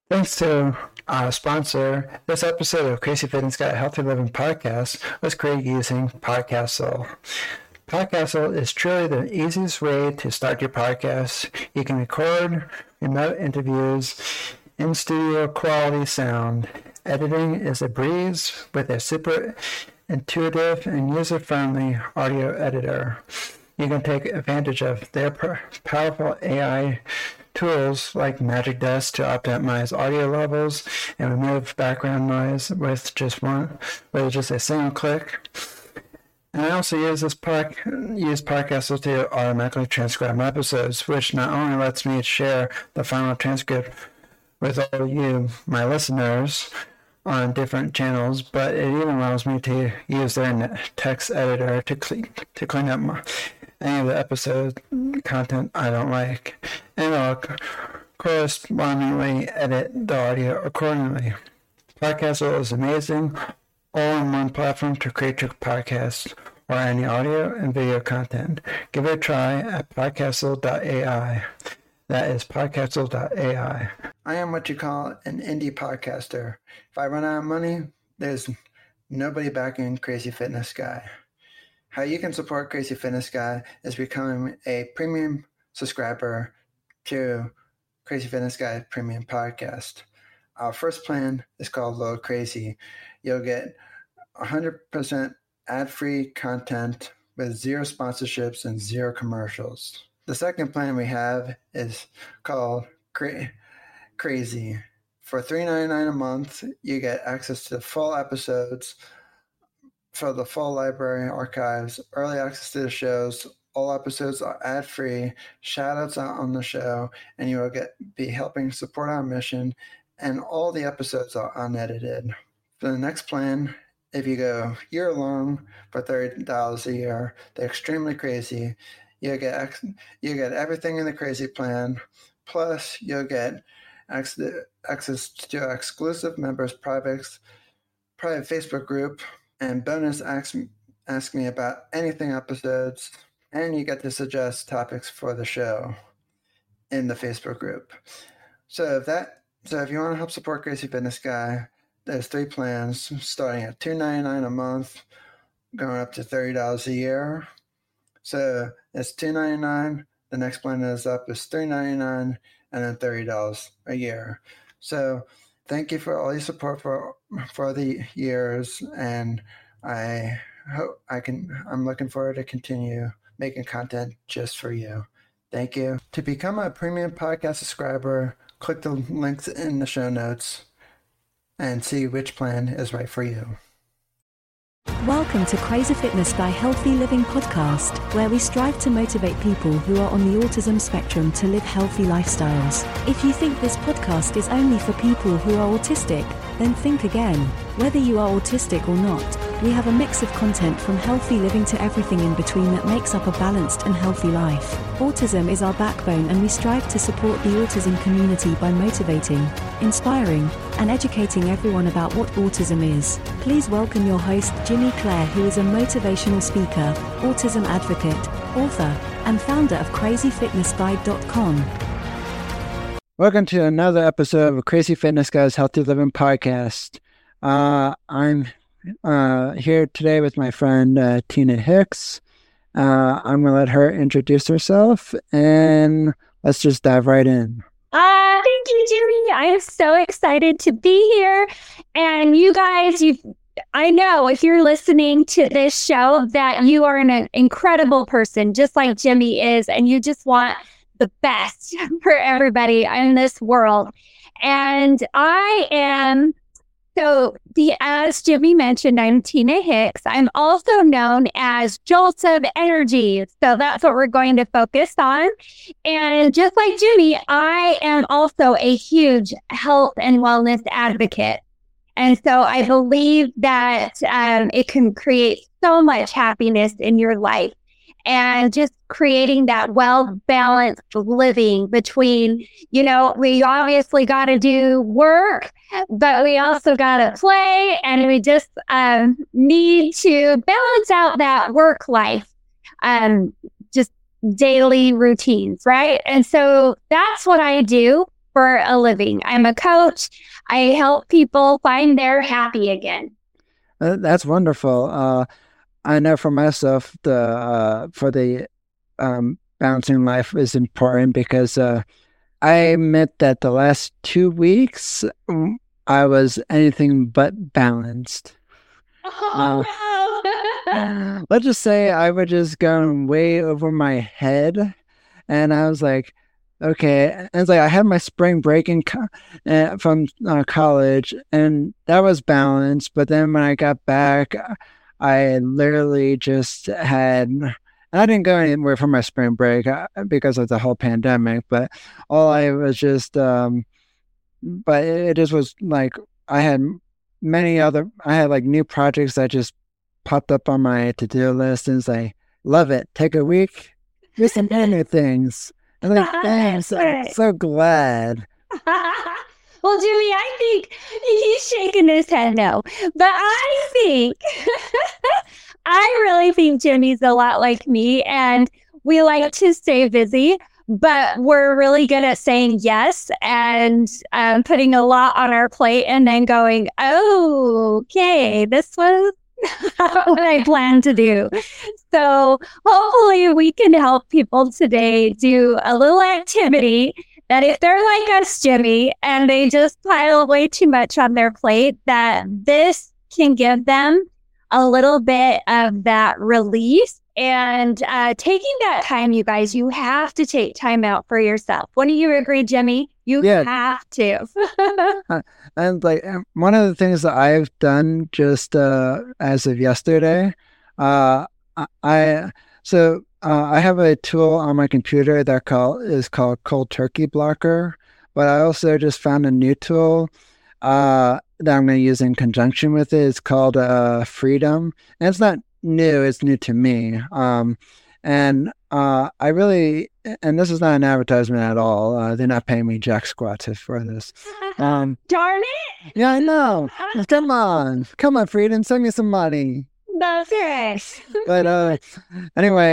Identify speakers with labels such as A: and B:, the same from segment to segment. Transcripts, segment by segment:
A: Thanks to our sponsor, this episode of Crazy Fitness Guy Healthy Living Podcast was created using Podcastle. Podcastle is truly the easiest way to start your podcast. You can record remote interviews in studio quality sound. Editing is a breeze with a super intuitive and user-friendly audio editor. You can take advantage of their powerful AI tools like Magic Dust to optimize audio levels and remove background noise with just a single click. And I also use Podcastle to automatically transcribe my episodes, which not only lets me share the final transcript with all of you, my listeners, on different channels, but it even allows me to use their text editor to clean up any of the episode content I don't like, and I'll correspondingly edit the audio accordingly. Podcastle is amazing, all-in-one platform to create your podcast or any audio and video content. Give it a try at podcastle.ai. That is podcastle.ai. I am what you call an indie podcaster. If I run out of money, there's nobody backing Crazy Fitness Guy. How you can support Crazy Fitness Guy is becoming a premium subscriber to Crazy Fitness Guy Premium Podcast. Our first plan is called Load Crazy. You'll get 100% ad-free content with zero sponsorships and zero commercials. The second plan we have is called Crazy. For $3.99 a month, you get access to full episodes for the full library archives, early access to the shows. All episodes are ad-free, shout-outs on the show, and you will be helping support our mission, and all the episodes are unedited. For the next plan, if you go year-long for $30 a year, they're extremely crazy. You get everything in the crazy plan, plus you'll get access to exclusive members' private Facebook group, and bonus ask me about anything episodes, and you get to suggest topics for the show in the Facebook group. So if you want to help support Crazy Fitness Guy, there's 3 plans starting at $2.99 a month, going up to $30 a year. So it's $2.99. The next plan is $3.99, and then $30 a year. So thank you for all your support for the years, and I'm looking forward to continue making content just for you. Thank you. To become a premium podcast subscriber, click the links in the show notes and see which plan is right for you.
B: Welcome to Crazy Fitness Guy Healthy Living Podcast, where we strive to motivate people who are on the autism spectrum to live healthy lifestyles. If you think this podcast is only for people who are autistic, then think again. Whether you are autistic or not, we have a mix of content from healthy living to everything in between that makes up a balanced and healthy life. Autism is our backbone, and we strive to support the autism community by motivating, inspiring, and educating everyone about what autism is. Please welcome your host, Jimmy Clare, who is a motivational speaker, autism advocate, author, and founder of crazyfitnessguide.com.
A: Welcome to another episode of Crazy Fitness Guy's Healthy Living Podcast. I'm here today with my friend Tina Hicks. I'm going to let her introduce herself, and let's just dive right in.
C: Thank you, Jimmy. I am so excited to be here. And you guys, I know if you're listening to this show that you are an incredible person, just like Jimmy is, and you just want the best for everybody in this world. And as Jimmy mentioned, I'm Tina Hicks. I'm also known as Jolts of Energy. So that's what we're going to focus on. And just like Jimmy, I am also a huge health and wellness advocate. And so I believe that it can create so much happiness in your life. And just creating that well-balanced living between, we obviously got to do work, but we also got to play, and we just need to balance out that work life, just daily routines, right? And so that's what I do. for a living. I'm a coach. I help people find their happy again.
A: That's wonderful. I know for myself, for the balancing life is important because I admit that the last 2 weeks I was anything but balanced.
C: Oh, no.
A: Let's just say I was just going way over my head, and I was like, okay. And it's like I had my spring break from college, and that was balanced. But then when I got back, I literally just had. And I didn't go anywhere for my spring break because of the whole pandemic. But all I was just, but it just was like I had like new projects that just popped up on my to-do list, and it's like, love it. Take a week, do some other things. I'm like, thanks. I'm so glad.
C: Well, Jimmy, I think he's shaking his head no. But I think, I really think Jimmy's a lot like me, and we like to stay busy, but we're really good at saying yes and putting a lot on our plate and then going, oh, okay, this was what I planned to do. So hopefully we can help people today do a little activity that if they're like us, Jimmy, and they just pile way too much on their plate, that this can give them a little bit of that release. And taking that time, you guys, you have to take time out for yourself. Wouldn't you agree, Jimmy? You have to.
A: And like one of the things that I've done just as of yesterday, I have a tool on my computer that is called Cold Turkey Blocker, but I also just found a new tool that I'm going to use in conjunction with it. It's called Freedom, and it's not new; it's new to me. I really, and this is not an advertisement at all. They're not paying me jack squat for this.
C: Darn it!
A: Yeah, I know. Come on, Freedom, send me some money.
C: That's right.
A: But anyway,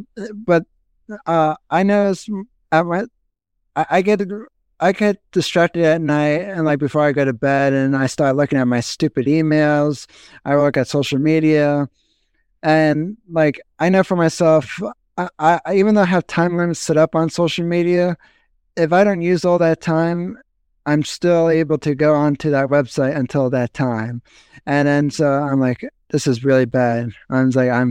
A: I notice I get distracted at night, and like before I go to bed, and I start looking at my stupid emails. I look at social media, and like I know for myself, I even though I have time limits set up on social media, if I don't use all that time, I'm still able to go onto that website until that time, and then so I'm like, this is really bad. And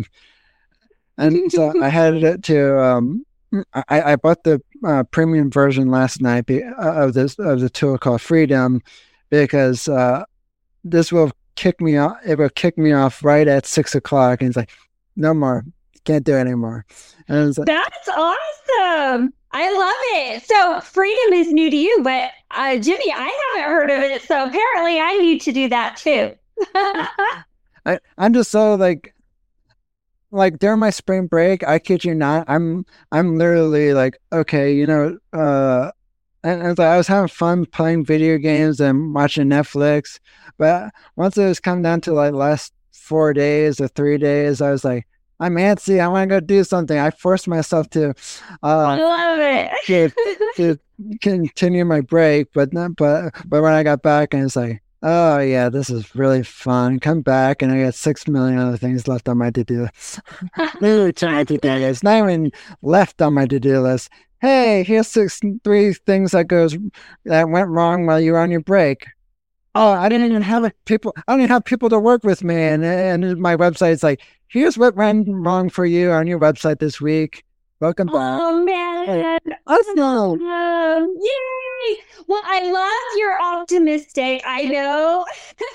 A: so I had to. I bought the premium version last night of the tool called Freedom, because this will kick me off. It will kick me off right at 6:00, and it's like, no more, can't do it anymore. And like,
C: that's awesome. I love it. So Freedom is new to you, but Jimmy, I haven't heard of it. So apparently, I need to do that too.
A: I'm just so like during my spring break, I kid you not, I'm literally like, okay, and it's like I was having fun playing video games and watching Netflix, but once it was come down to like last 4 days or 3 days, I was like, I'm antsy, I want to go do something. I forced myself to
C: I love it.
A: to continue my break, but when I got back, and it's like, oh yeah, this is really fun. Come back, and I got 6 million other things left on my to-do list. It's not even left on my to-do list. Hey, here's 3 things that went wrong while you were on your break. Oh, I don't even have people to work with me, and my website's like, here's what went wrong for you on your website this week. Welcome back.
C: Oh man!
A: Awesome!
C: Yay! Well, I love your optimistic. I know.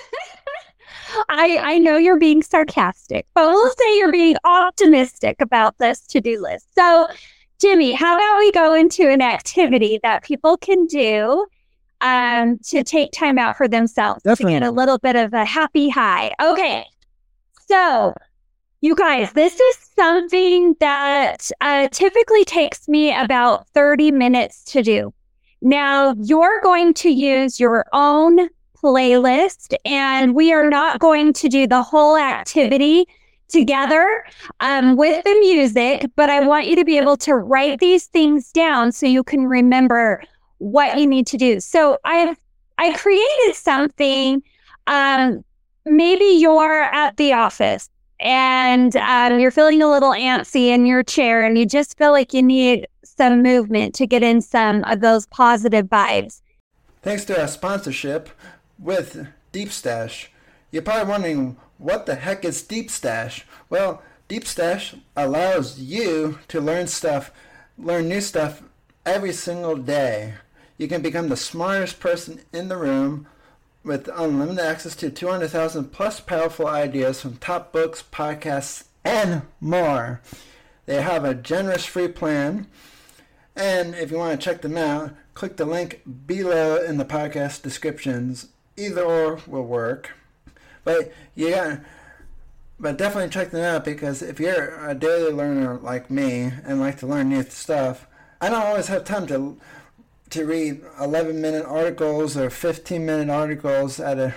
C: I know you're being sarcastic, but we'll say you're being optimistic about this to-do list. So, Jimmy, how about we go into an activity that people can do to take time out for themselves,
A: Definitely.
C: To get a little bit of a happy high. Okay, so you guys, this is something that typically takes me about 30 minutes to do. Now, you're going to use your own playlist, and we are not going to do the whole activity together with the music, but I want you to be able to write these things down so you can remember what you need to do. So I created something. Maybe you're at the office and you're feeling a little antsy in your chair and you just feel like you need some movement to get in some of those positive vibes.
A: Thanks to our sponsorship with Deep Stash. You're probably wondering, what the heck is Deep Stash? Well, Deep Stash allows you to learn new stuff every single day. You can become the smartest person in the room with unlimited access to 200,000 plus powerful ideas from top books, podcasts, and more. They have a generous free plan. And if you want to check them out, click the link below in the podcast descriptions. Either or will work. But definitely check them out, because if you're a daily learner like me and like to learn new stuff, I don't always have time to read 11-minute articles or 15-minute articles during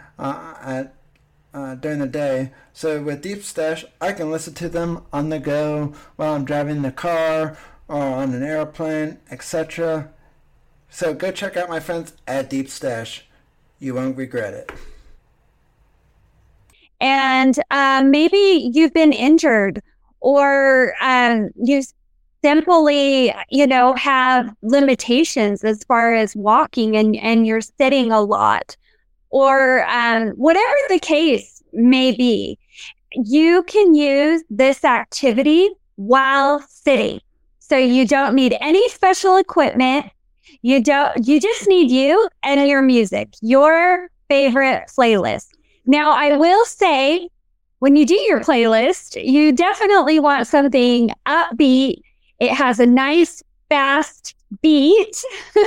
A: the day. So with Deep Stash, I can listen to them on the go while I'm driving the car or on an airplane, etc. So go check out my friends at Deep Stash. You won't regret it.
C: And maybe you've been injured, or you simply, have limitations as far as walking and you're sitting a lot, or whatever the case may be. You can use this activity while sitting. So you don't need any special equipment. You just need you and your music, your favorite playlist. Now, I will say, when you do your playlist, you definitely want something upbeat. It has a nice, fast beat.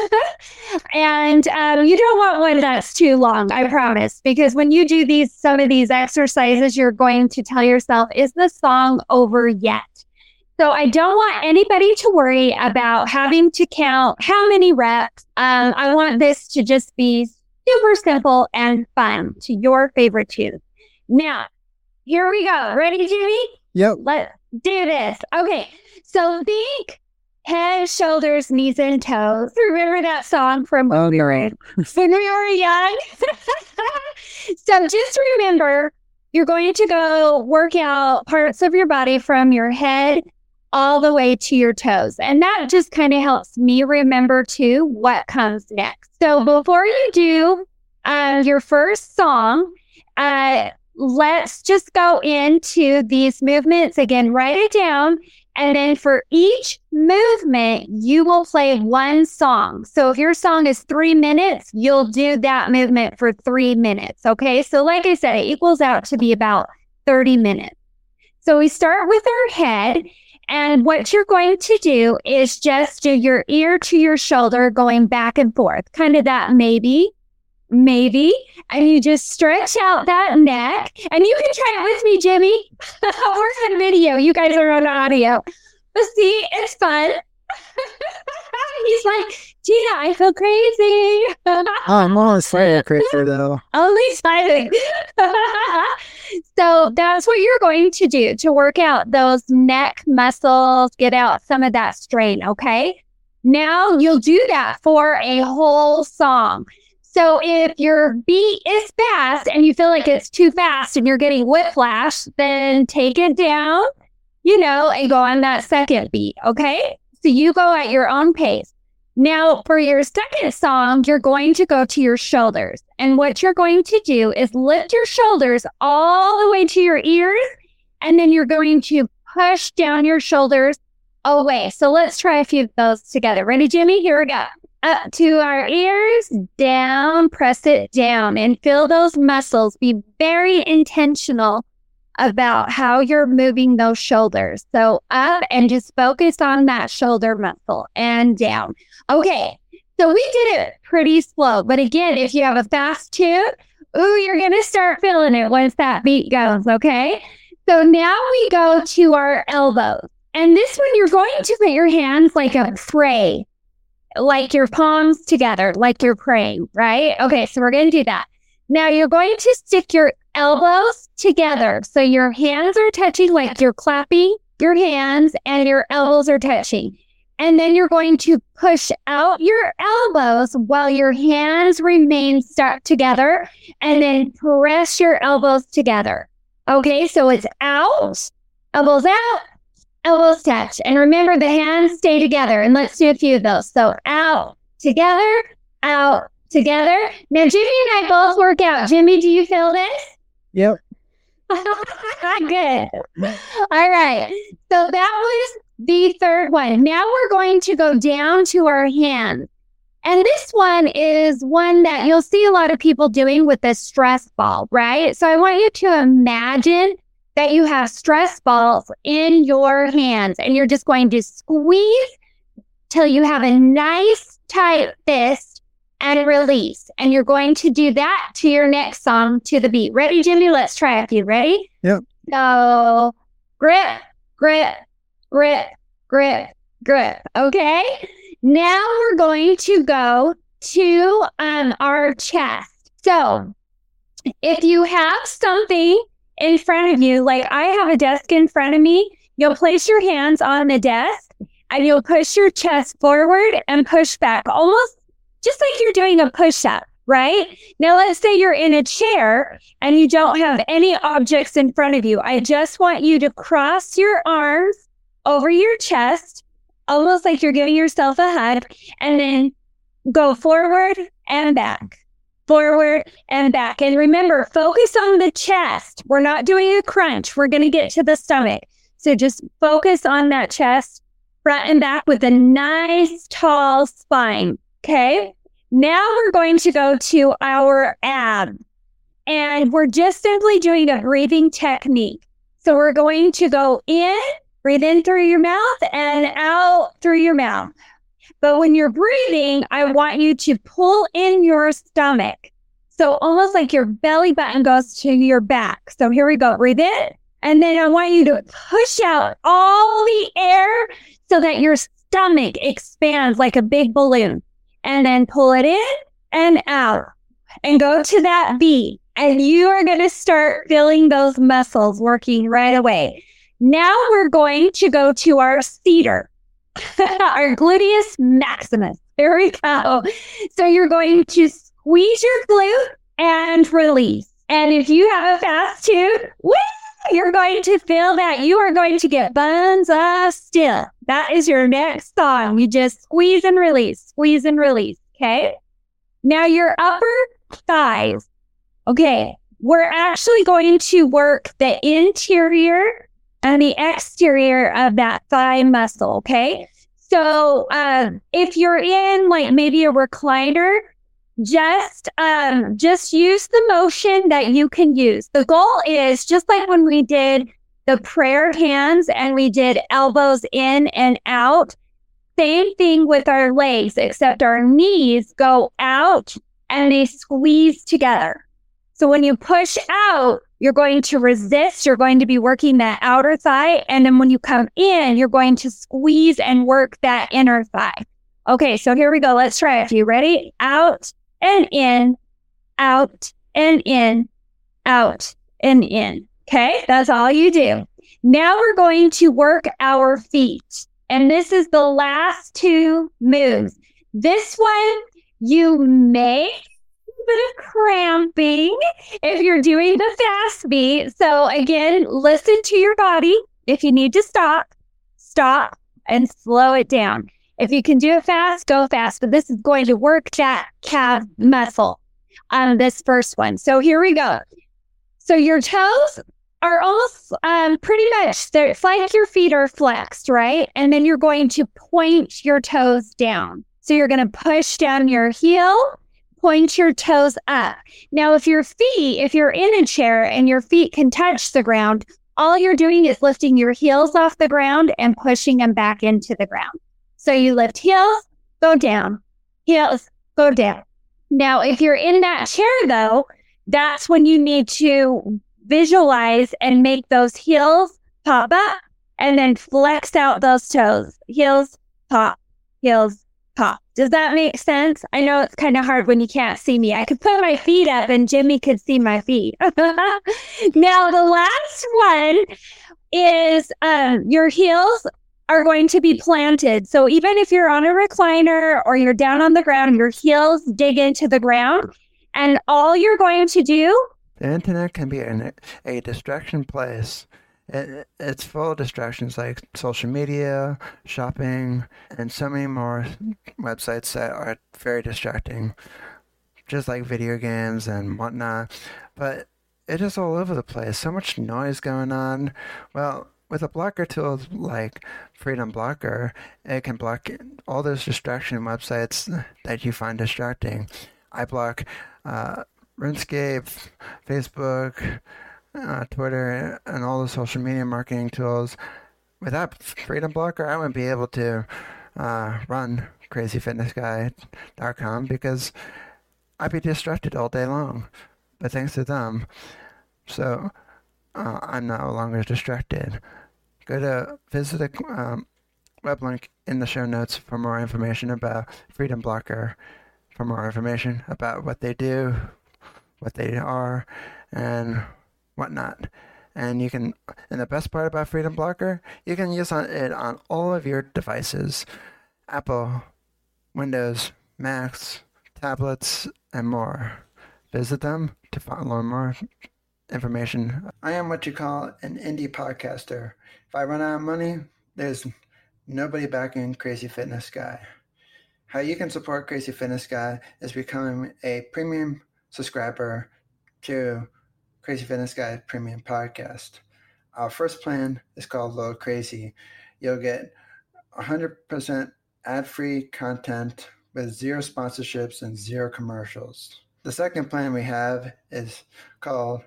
C: And you don't want one that's too long, I promise. Because when you do some of these exercises, you're going to tell yourself, is the song over yet? So I don't want anybody to worry about having to count how many reps. I want this to just be super simple and fun to your favorite tune. Now, here we go. Ready, Jimmy?
A: Yep.
C: Let's do this. Okay. So think head, shoulders, knees, and toes. Remember that song from when we were young? So just remember, you're going to go work out parts of your body from your head all the way to your toes. And that just kind of helps me remember too what comes next. So before you do your first song, let's just go into these movements again. Write it down. And then for each movement, you will play one song. So if your song is 3 minutes, you'll do that movement for 3 minutes. Okay. So like I said, it equals out to be about 30 minutes. So we start with our head. And what you're going to do is just do your ear to your shoulder going back and forth. Kind of that maybe. And you just stretch out that neck. And you can try it with me, Jimmy. We're on video. You guys are on audio. But see, it's fun. He's like, Gina, I feel crazy.
A: I'm always slightly crazy though.
C: Only slightly. So that's what you're going to do to work out those neck muscles, get out some of that strain, okay? Now you'll do that for a whole song. So if your beat is fast and you feel like it's too fast and you're getting whiplash, then take it down, and go on that second beat, okay? So you go at your own pace. Now, for your second song, you're going to go to your shoulders. And what you're going to do is lift your shoulders all the way to your ears, and then you're going to push down your shoulders away. So let's try a few of those together. Ready, Jimmy? Here we go. Up to our ears, down, press it down, and feel those muscles. Be very intentional about how you're moving those shoulders. So up and just focus on that shoulder muscle and down. Okay, so we did it pretty slow. But again, if you have a fast tune, you're going to start feeling it once that beat goes, okay? So now we go to our elbows. And this one, you're going to put your hands like a pray, like your palms together, like you're praying, right? Okay, so we're going to do that. Now you're going to stick your elbows together. So your hands are touching, like you're clapping your hands and your elbows are touching. And then you're going to push out your elbows while your hands remain stuck together, and then press your elbows together. Okay, so it's out, elbows out, elbows touch. And remember, the hands stay together. And let's do a few of those. So out, together, out, together. Now, Jimmy and I both work out. Jimmy, do you feel this?
A: Yep.
C: Good. All right. So that was the third one. Now we're going to go down to our hands. And this one is one that you'll see a lot of people doing with a stress ball, right? So I want you to imagine that you have stress balls in your hands, and you're just going to squeeze till you have a nice tight fist and release. And you're going to do that to your next song to the beat. Ready, Jimmy? Let's try a few. Ready?
A: Yep.
C: So grip, grip, grip, grip, grip. Okay. Now we're going to go to our chest. So if you have something in front of you, like I have a desk in front of me, you'll place your hands on the desk and you'll push your chest forward and push back, almost just like you're doing a push-up, right? Now, let's say you're in a chair and you don't have any objects in front of you. I just want you to cross your arms over your chest, almost like you're giving yourself a hug, and then go forward and back, forward and back. And remember, focus on the chest. We're not doing a crunch. We're going to get to the stomach. So just focus on that chest, front and back, with a nice tall spine. Okay. Now we're going to go to our abs, and we're just simply doing a breathing technique. So we're going to go in, breathe in through your mouth and out through your mouth. But when you're breathing, I want you to pull in your stomach. So almost like your belly button goes to your back. So here we go. Breathe in. And then I want you to push out all the air so that your stomach expands like a big balloon. And then pull it in and out and go to that beat. And you are going to start feeling those muscles working right away. Now we're going to go to our seater, our gluteus maximus. There we go. So you're going to squeeze your glute and release. And if you have a fast tune, woo, you're going to feel that you are going to get buns of steel. That is your next song. You just squeeze and release, okay? Now your upper thighs. Okay, we're actually going to work the interior and the exterior of that thigh muscle, okay? So if you're in like maybe a recliner, just use the motion that you can use. The goal is just like when we did the prayer hands and we did elbows in and out, same thing with our legs, except our knees go out and they squeeze together. So when you push out, you're going to resist. You're going to be working that outer thigh. And then when you come in, you're going to squeeze and work that inner thigh. Okay, so here we go. Let's try it. You ready? Out and in, out and in, out and in. Okay, that's all you do. Now we're going to work our feet. And this is the last two moves. This one, you may bit of cramping if you're doing the fast beat. So again, listen to your body. If you need to stop and slow it down. If you can do it fast, go fast. But this is going to work that calf muscle on this first one. So here we go. So your toes are almost pretty much, it's like your feet are flexed, right? And then you're going to point your toes down. So you're going to push down your heel, point your toes up. Now, if you're in a chair and your feet can touch the ground, all you're doing is lifting your heels off the ground and pushing them back into the ground. So you lift heels, go down, heels, go down. Now, if you're in that chair, though, that's when you need to visualize and make those heels pop up and then flex out those toes. Heels, pop, heels, pop. Does that make sense? I know it's kind of hard when you can't see me. I could put my feet up and Jimmy could see my feet. Now, the last one is your heels are going to be planted. So even if you're on a recliner or you're down on the ground, your heels dig into the ground, and all you're going to do.
A: The internet can be a distraction place. It's full of distractions like social media, shopping, and so many more websites that are very distracting, just like video games and whatnot. But it's just all over the place. So much noise going on. Well, with a blocker tool like Freedom Blocker, it can block all those distraction websites that you find distracting. I block RuneScape, Facebook, Twitter, and all the social media marketing tools. Without Freedom Blocker, I wouldn't be able to run crazyfitnessguy.com because I'd be distracted all day long. But thanks to them, so I'm no longer distracted. Go to visit the web link in the show notes for more information about Freedom Blocker, for more information about what they do, what they are, and whatnot. And you can, and the best part about Freedom Blocker, you can use it on all of your devices: Apple, Windows, Macs, tablets, and more. Visit them to learn more information. I am what you call an indie podcaster. If I run out of money, there's nobody backing Crazy Fitness Guy. How you can support Crazy Fitness Guy is becoming a premium subscriber to Crazy Fitness Guy Premium Podcast. Our first plan is called Load Crazy. You'll get 100% ad-free content with zero sponsorships and zero commercials. The second plan we have is called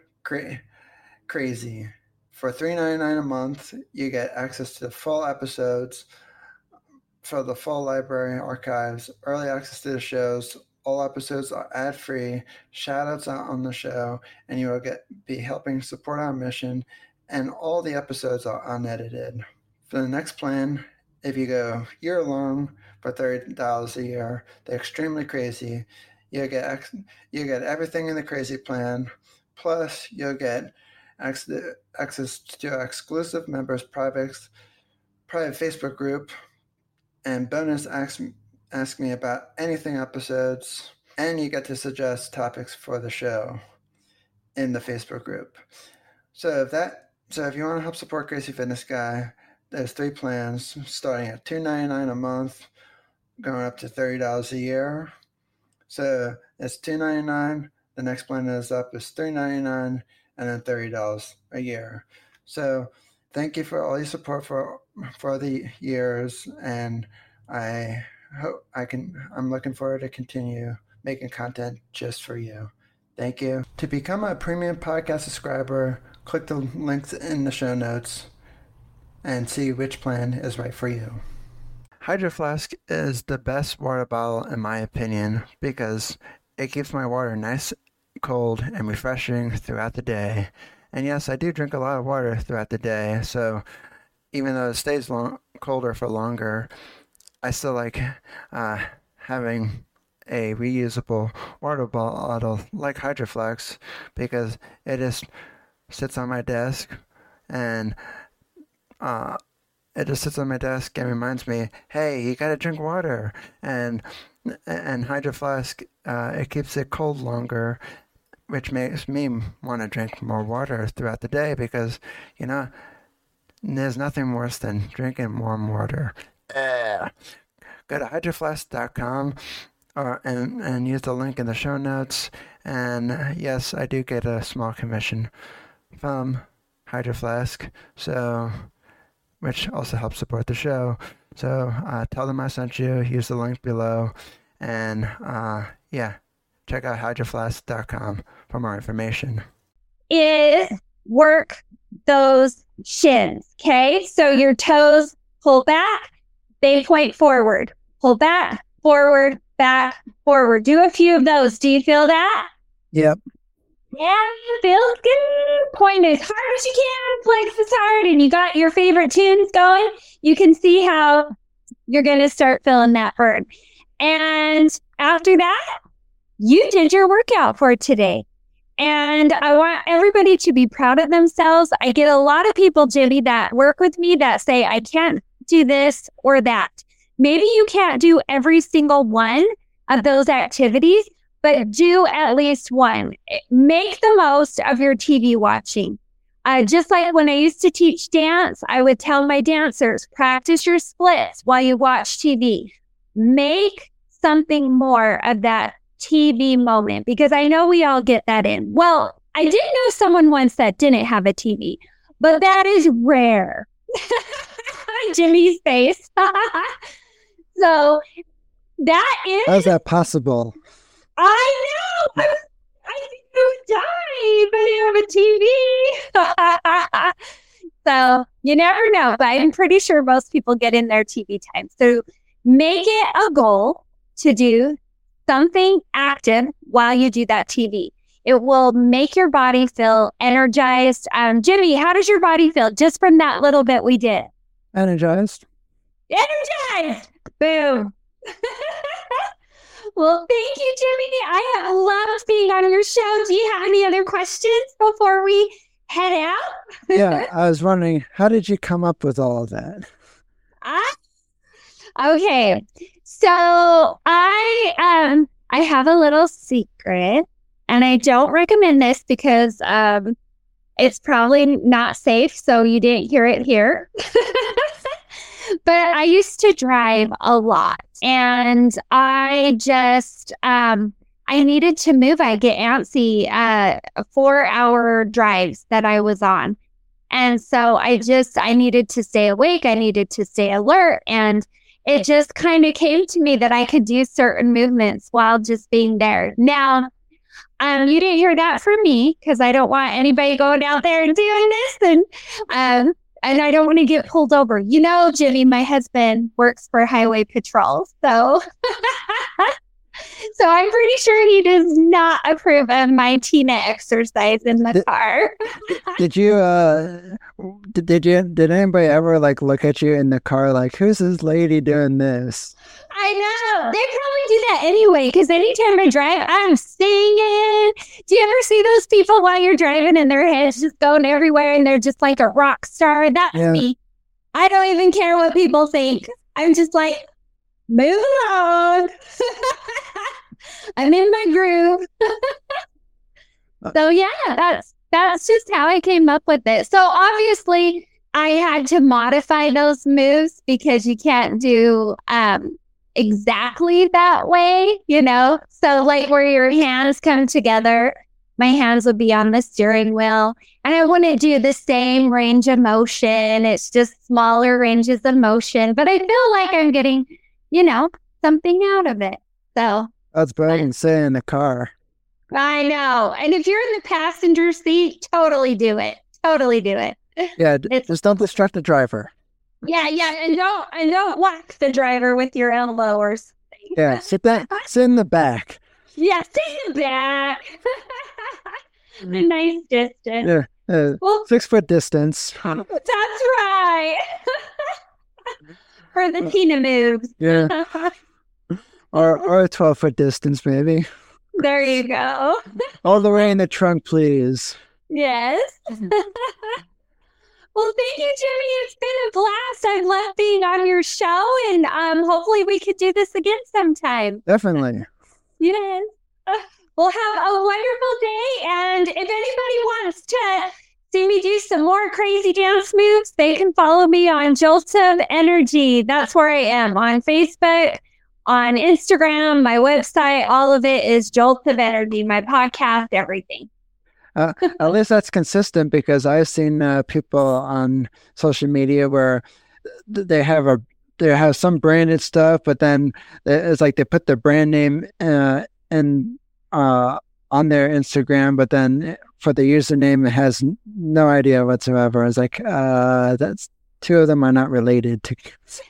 A: Crazy. For $3.99 a month, you get access to the full episodes for the full library archives, early access to the shows. All episodes are ad-free, shout-outs on the show, and you will be helping support our mission, and all the episodes are unedited. For the next plan, if you go year-long for $30 a year, the Extremely Crazy, you'll get everything in the Crazy plan, plus you'll get access to exclusive members' private Facebook group, and bonus Ask Me About Anything episodes, and you get to suggest topics for the show in the Facebook group. So if you want to help support Crazy Fitness Guy, there's 3 plans starting at $2.99 a month, going up to $30 a year. So it's $2.99. The next plan is up is $3.99, and then $30 a year. So thank you for all your support for the years, and I'm looking forward to continue making content just for you. Thank you. To become a premium podcast subscriber, click the links in the show notes and see which plan is right for you. Hydro Flask is the best water bottle in my opinion because it keeps my water nice, cold, and refreshing throughout the day. And yes, I do drink a lot of water throughout the day, so even though it stays colder for longer, I still like having a reusable water bottle like Hydro Flask because it just sits on my desk and reminds me, hey, you gotta drink water. And Hydro Flask, it keeps it cold longer, which makes me want to drink more water throughout the day because, there's nothing worse than drinking warm water. Go to hydroflask.com and use the link in the show notes. And yes, I do get a small commission from Hydro Flask, which also helps support the show. So tell them I sent you. Use the link below, and check out hydroflask.com for more information.
C: Work those shins, okay? So your toes pull back, they point forward. Pull back, forward, back, forward. Do a few of those. Do you feel that?
A: Yep.
C: Yeah, feels good. Point as hard as you can, flex as hard, and you got your favorite tunes going. You can see how you're going to start feeling that burn. And after that, you did your workout for today. And I want everybody to be proud of themselves. I get a lot of people, Jimmy, that work with me that say, I can't do this or that. Maybe you can't do every single one of those activities, but do at least one. Make the most of your TV watching. Just like when I used to teach dance, I would tell my dancers, practice your splits while you watch TV. Make something more of that TV moment, because I know we all get that in. Well, I did know someone once that didn't have a TV, but that is rare. Jimmy's face. So that is...
A: How's that possible?
C: I know. I think I would die, but I have a TV. So you never know, but I'm pretty sure most people get in their TV time. So make it a goal to do something active while you do that TV. It will make your body feel energized. Jimmy, how does your body feel just from that little bit we did?
A: Energized.
C: Energized. Boom. Well, thank you, Jimmy. I have loved being on your show. Do you have any other questions before we head out?
A: Yeah, I was wondering, how did you come up with all of that?
C: Okay, so I have a little secret, and I don't recommend this because it's probably not safe, so you didn't hear it here. But I used to drive a lot, and I just, I needed to move. I get antsy 4-hour drives that I was on. And so I needed to stay awake. I needed to stay alert. And it just kind of came to me that I could do certain movements while just being there. Now, you didn't hear that from me because I don't want anybody going out there and doing this. And I don't want to get pulled over. You know, Jimmy, my husband works for Highway Patrol. So I'm pretty sure he does not approve of my Tina exercise in the car.
A: Did anybody ever like look at you in the car like, who's this lady doing this?
C: I know. They probably do that anyway, because anytime I drive, I'm singing. Do you ever see those people while you're driving and their heads just going everywhere and they're just like a rock star? That's me. I don't even care what people think. I'm just like, move along. I'm in my groove. So yeah, that's just how I came up with it. So obviously I had to modify those moves because you can't do exactly that way, you know? So like where your hands come together, my hands would be on the steering wheel, and I wouldn't do the same range of motion. It's just smaller ranges of motion, but I feel like I'm getting, you know, something out of it. So
A: that's better than saying in the car.
C: I know. And if you're in the passenger seat, totally do it. Totally do it.
A: Yeah, just don't distract the driver.
C: Yeah, and don't whack the driver with your elbow or something.
A: Yeah, sit in the back.
C: Yeah, sit in the back. A nice distance.
A: Yeah, well, 6 foot distance.
C: That's right. For the Tina moves.
A: Yeah. Or a 12-foot distance, maybe.
C: There you go.
A: All the way in the trunk, please.
C: Yes. Well, thank you, Jimmy. It's been a blast. I love being on your show, and hopefully we could do this again sometime.
A: Definitely.
C: Yes. Well, have a wonderful day, and if anybody wants to see me do some more crazy dance moves, they can follow me on Jolt of Energy. That's where I am, on Facebook, on Instagram, my website. All of it is Jolt of Energy, my podcast, everything.
A: At least that's consistent, because I've seen people on social media where they have some branded stuff, but then it's like they put their brand name on their Instagram, but then for the username it has no idea whatsoever. It's like that's 2 of them are not related to.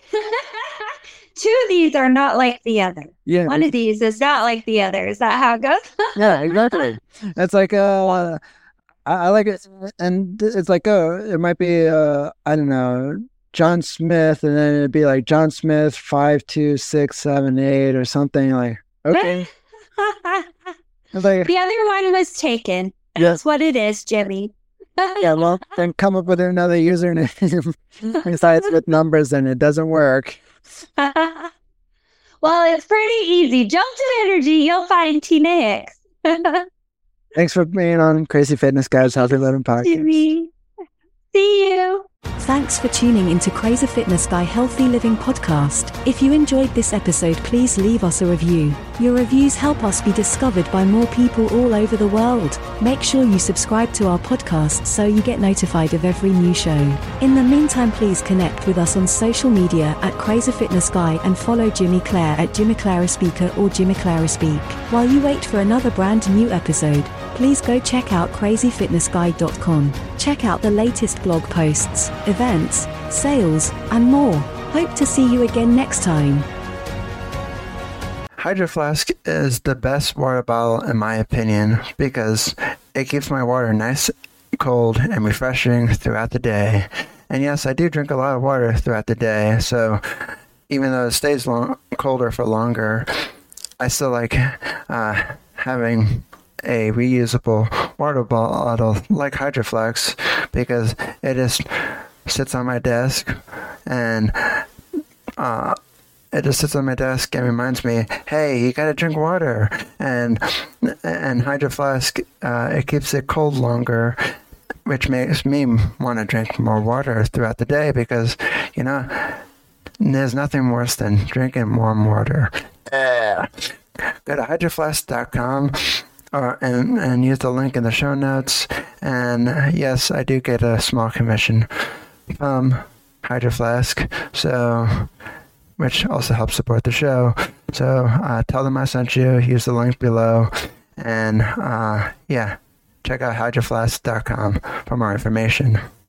C: 2 of these are not like the other.
A: Yeah.
C: One of these is not like the other. Is that how it goes?
A: Yeah, exactly. It's like I like it, and it's like it might be I don't know, John Smith, and then it'd be like John Smith 52678 or something, like, okay.
C: Like, the other one was taken. That's what it is, Jimmy.
A: Yeah, well, then come up with another username besides with numbers and it doesn't work.
C: Well, it's pretty easy. Jolted Energy, you'll find Tina Hicks.
A: Thanks for being on Crazy Fitness Guys Healthy Living Podcast.
C: Jimmy. See you.
B: Thanks for tuning into Crazy Fitness Guy Healthy Living Podcast. If you enjoyed this episode, please leave us a review. Your reviews help us be discovered by more people all over the world. Make sure you subscribe to our podcast so you get notified of every new show. In the meantime, please connect with us on social media at Crazy Fitness Guy and follow Jimmy Clare at Jimmy Clara Speaker or Jimmy Clara Speak. While you wait for another brand new episode, please go check out crazyfitnessguy.com. Check out the latest blog posts, events, sales, and more. Hope to see you again next time.
A: Hydro Flask is the best water bottle in my opinion because it keeps my water nice, cold, and refreshing throughout the day. And yes, I do drink a lot of water throughout the day, so even though it stays colder for longer, I still like having a reusable water bottle like Hydro Flask because it just sits on my desk and reminds me, hey, you gotta drink water. And Hydro Flask, it keeps it cold longer, which makes me want to drink more water throughout the day because, you know, there's nothing worse than drinking warm water. Go to hydroflask.com and use the link in the show notes. And yes, I do get a small commission from Hydro Flask, which also helps support the show. So tell them I sent you, use the link below, and check out hydroflask.com for more information.